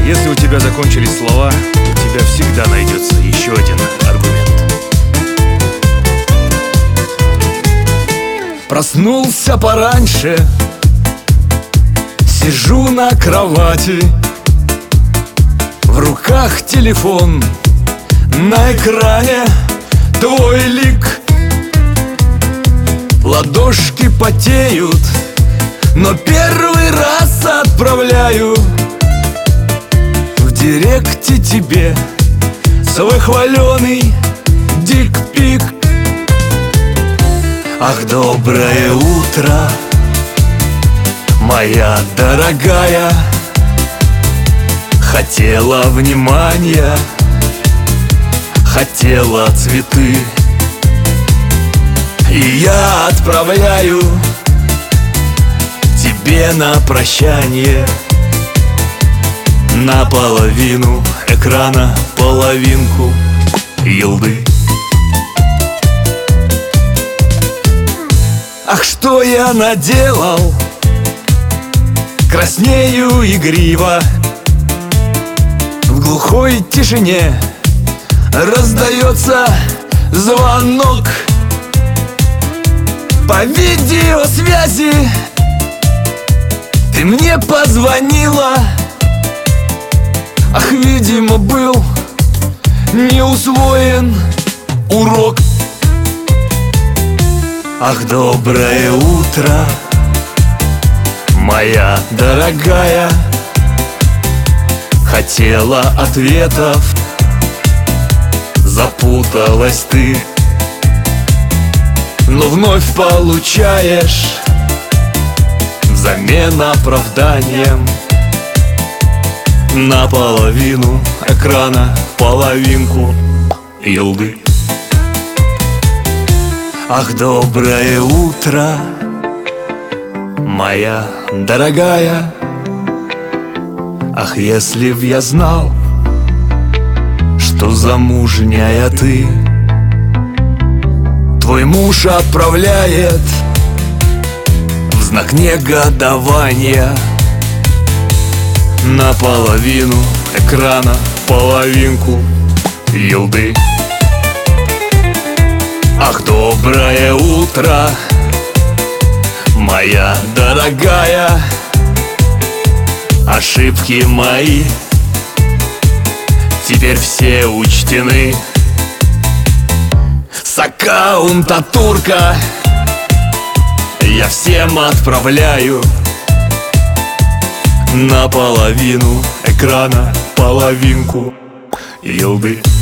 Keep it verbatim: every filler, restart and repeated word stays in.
Если у тебя закончились слова, у тебя всегда найдется еще один аргумент. Проснулся пораньше, сижу на кровати, в руках телефон, на экране твой лик. Ладошки потеют, но первый раз отправляю в директе тебе свой хваленый дик-пик. Ах, доброе утро, моя дорогая, хотела внимания, хотела цветы, и я отправляю тебе на прощание наполовину экрана половинку елды. Ах, что я наделал, краснею игриво, в глухой тишине раздается звонок. По видеосвязи ты мне позвонила. Ах, видимо, был не усвоен урок. Ах, доброе утро, моя дорогая, хотела ответов, запуталась ты, но вновь получаешь взамен оправданием наполовину экрана половинку елды. Ах, доброе утро, моя дорогая, ах, если б я знал, что замужняя ты, твой муж отправляет в знак негодования наполовину экрана половинку елды. Ах, доброе утро, моя дорогая, ошибки мои теперь все учтены. С аккаунта турка я всем отправляю наполовину экрана половинку елды.